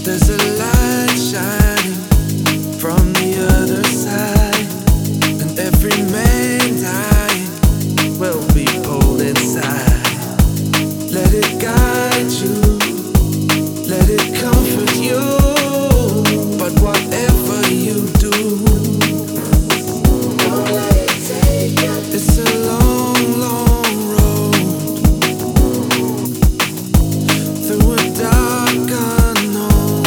There's a light shining from the other side, and every man dying will be pulled inside. Let it guide you, let it comfort you, but whatever you do, don't let it take you. It's a long, long road through a dark unknown.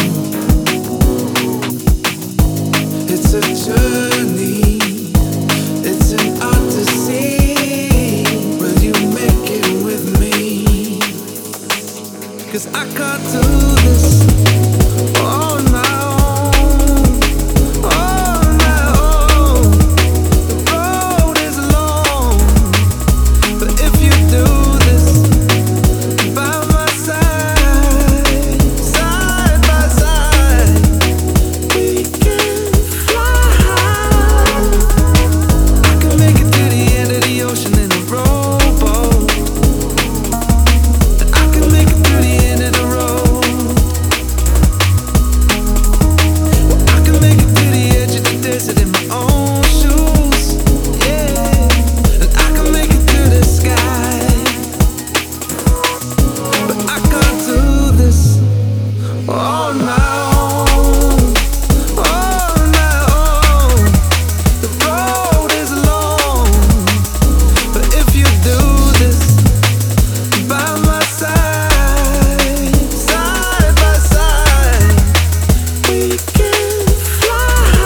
It's a journey, it's an odyssey. Will you make it with me? 'Cause I can't do this on my own, on my own. The road is long, but if you do this by my side, side by side, we can fly. I can make it to the end of the ocean in a rowboat. I can make it to the end of the road. I can make it to the edge of the desert in my own shoes. Yeah, and I can make it to the sky, but I can't do this on my own, on my own. The road is long, but if you do this by my side, side by side, we can fly.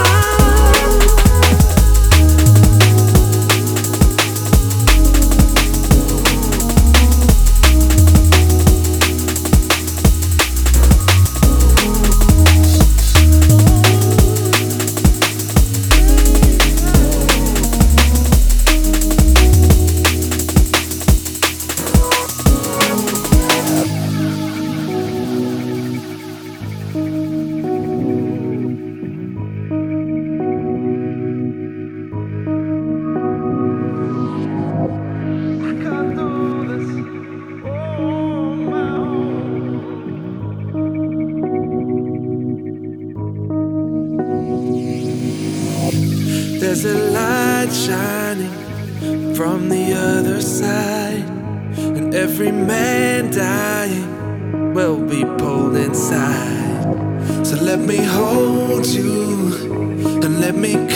I can't do this on my own. There's a light shining from the other side, and every man dying will be pulled inside. So let me hold you and let me